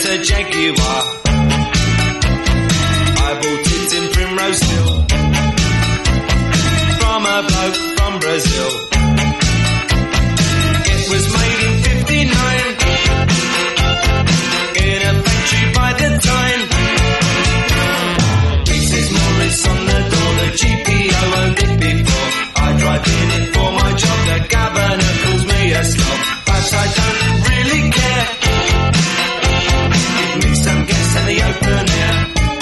a Jaguar. I bought it in Primrose Hill from a bloke from Brazil. It was made in 59 in a factory by the Tyne. It says Morris on the door, the GPO owned it before. I drive in it for my job, the governor calls me a slob, but I don't really care. Give me some gas and the open air.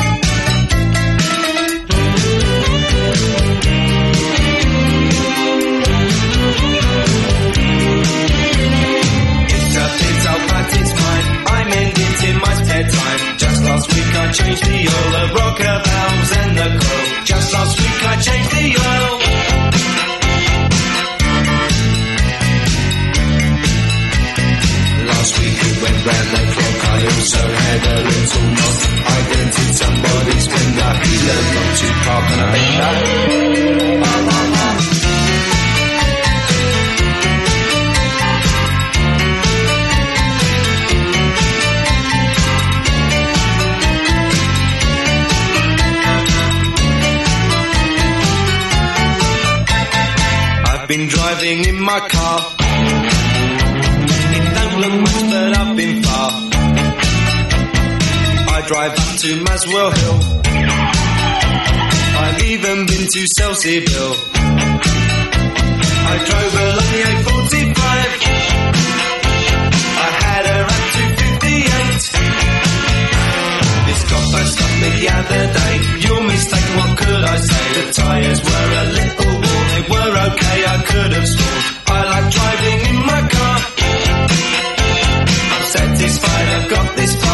Just last week I changed the oil, the rocker valves and the coil. Just last week I changed the oil. Last week it went round the clock. I also had a little knock. I dented somebody's finger. He learned not to park on a bender. Been driving in my car. It don't look much, but I've been far. I drive up to Maswell Hill. I've even been to Selseyville. I drove along the A45. I had her up to 58. This copper stopped me the other day. Your mistake, what could I say? The tyres were a little worn. They were okay, I could have sworn. I like driving in my car. I'm satisfied I've got this